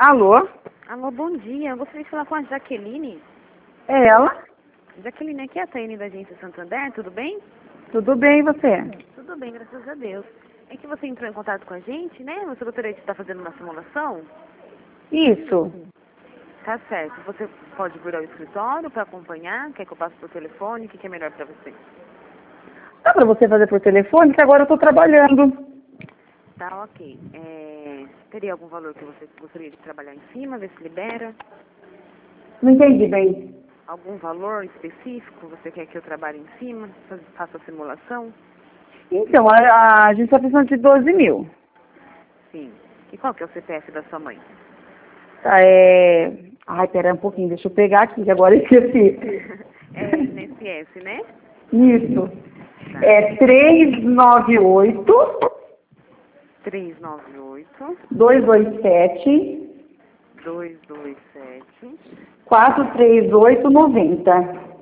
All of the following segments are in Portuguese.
Alô? Alô, bom dia. Eu gostaria de falar com a Jaqueline. É ela? Jaqueline, aqui é a Taine da Agência Santander, tudo bem? Tudo bem, e você? Tudo bem, graças a Deus. É que você entrou em contato com a gente, né? Você gostaria de estar fazendo uma simulação? Isso. Tá certo. Você pode vir ao escritório para acompanhar? Quer que eu passe por telefone? O que é melhor para você? Dá pra você fazer por telefone, que agora eu tô trabalhando. Tá, ok. Teria algum valor que você gostaria de trabalhar em cima, ver se libera? Não entendi bem. Algum valor específico você quer que eu trabalhe em cima? Faça a simulação? Então, a gente tá precisando de 12 mil. Sim. E qual que é o CPF da sua mãe? Tá, Ai, pera um pouquinho, deixa eu pegar aqui, que agora eu esqueci. É INSS, né? Isso. Tá. É 398 398 227 227 43890.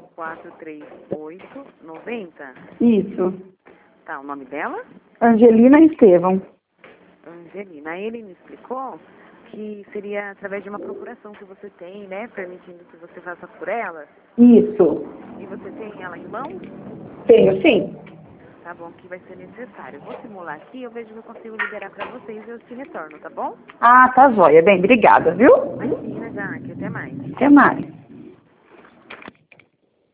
43890. Isso. Tá, o nome dela? Angelina Estevão. Angelina. Ele me explicou que seria através de uma procuração que você tem, né? Permitindo que você faça por ela. Isso. E você tem ela em mãos? Tenho, sim. Tá bom, que vai ser necessário. Eu vou simular aqui, eu vejo se eu consigo liberar pra vocês e eu te retorno, tá bom? Ah, tá joia. Bem, obrigada, viu? Imagina, Jaque. Até mais. Até mais.